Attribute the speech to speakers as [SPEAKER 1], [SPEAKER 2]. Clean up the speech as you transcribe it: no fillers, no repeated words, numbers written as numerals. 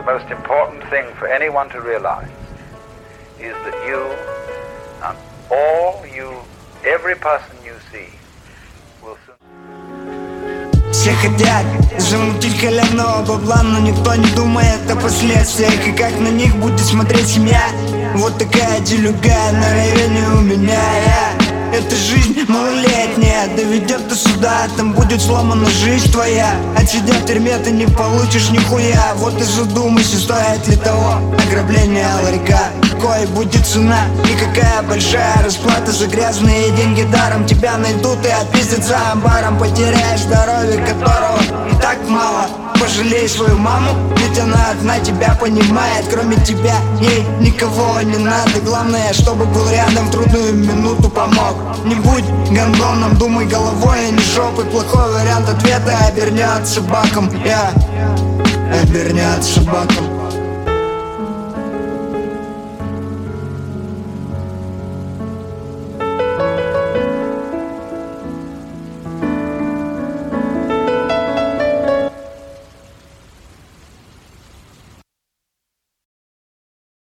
[SPEAKER 1] most important thing for anyone to realize is that you and every person you see will soon...
[SPEAKER 2] Все хотят замутить халявного бабла, но никто не думает о последствиях и как на них будет смотреть семья. Вот такая делюга на районе у меня. Эта жизнь малолетняя доведет до суда, там будет сломана жизнь твоя. Отсидя в тюрьме ты не получишь нихуя. Вот и задумайся, стоит ли того ограбление ларька. Какой будет цена и какая большая расплата за грязные деньги даром. Тебя найдут и отпиздят за амбаром. Потеряешь здоровье, которого и так мало. Пожалей свою маму, ведь она одна тебя понимает. Кроме тебя ей никого не надо. Главное, чтобы был рядом в трудную минуту помог. Не будь гондоном, думай головой, а не жопой. Плохой вариант ответа обернется баком. Обернется баком.